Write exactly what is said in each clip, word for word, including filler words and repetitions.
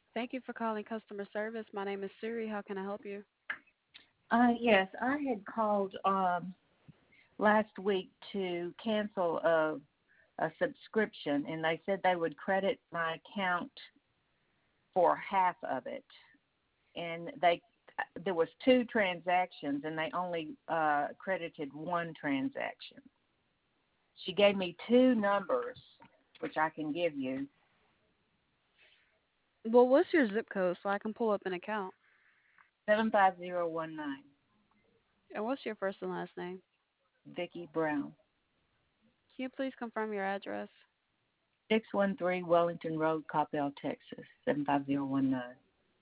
Thank you for calling customer service. My name is Siri. How can I help you? Uh, yes, I had called um, last week to cancel a, a subscription, and they said they would credit my account for half of it. And they there was two transactions, and they only uh, credited one transaction. She gave me two numbers, which I can give you. Well, what's your zip code so I can pull up an account? seven five zero one nine, And what's your first and last name? Vicky Brown. Can you please confirm your address? six one three Wellington Road, Coppell, Texas, seven five zero one nine.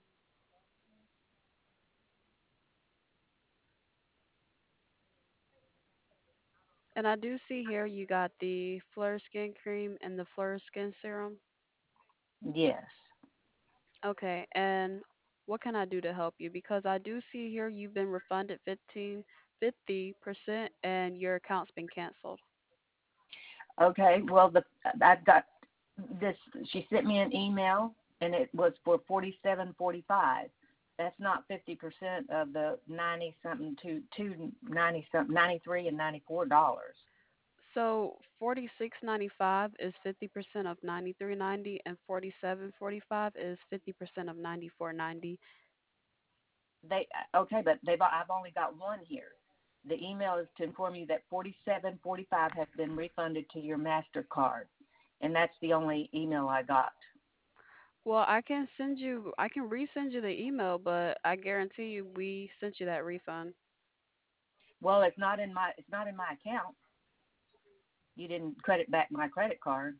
And I do see here you got the Fleur Skin Cream and the Fleur Skin Serum. Yes. Okay, and what can I do to help you? Because I do see here you've been refunded fifteen, fifty percent and your account's been canceled. Okay, well, the I've got this. She sent me an email, and it was for forty-seven forty-five. That's not fifty percent of the ninety something to two ninety something, ninety-three and ninety-four dollars. So forty-six ninety-five is fifty percent of ninety-three ninety and forty-seven forty-five is fifty percent of ninety-four ninety. They okay, but they've I've only got one here. The email is to inform you that forty-seven forty-five has been refunded to your Mastercard, and that's the only email I got. Well, I can send you I can resend you the email, but I guarantee you we sent you that refund. Well, it's not in my it's not in my account. You didn't credit back my credit card.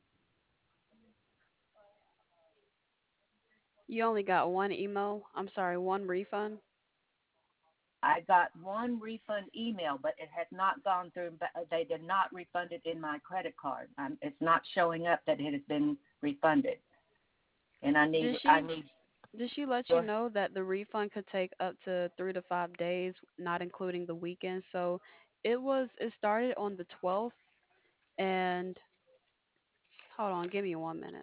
You only got one email. I'm sorry, one refund. I got one refund email, but it has not gone through. They did not refund it in my credit card. Um, it's not showing up that it has been refunded, and I need Did I she need. did she let you know that the refund could take up to three to five days, not including the weekend? So it was it started on the twelfth and hold on, give me one minute.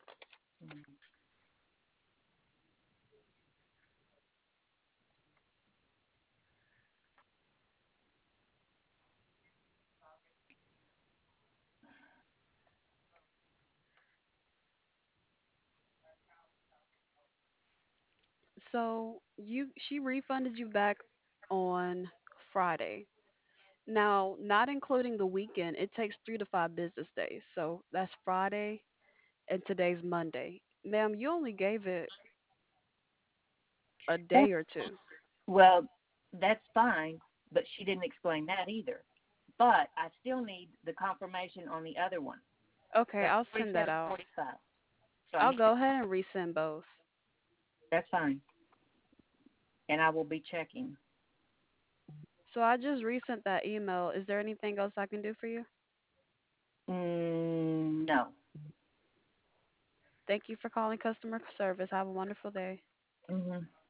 So you she refunded you back on Friday. Now, not including the weekend, it takes three to five business days. So that's Friday and today's Monday. Ma'am, you only gave it a That's, day or two. well, that's fine, but she didn't explain that either. But I still need the confirmation on the other one, Okay, the I'll send that forty-seven out. forty-five. So I I'll need to, go ahead and resend both. that's fine, and I will be checking. So I just resent that email. Is there anything else I can do for you? Mm, no. Thank you for calling customer service. Have a wonderful day. Hmm.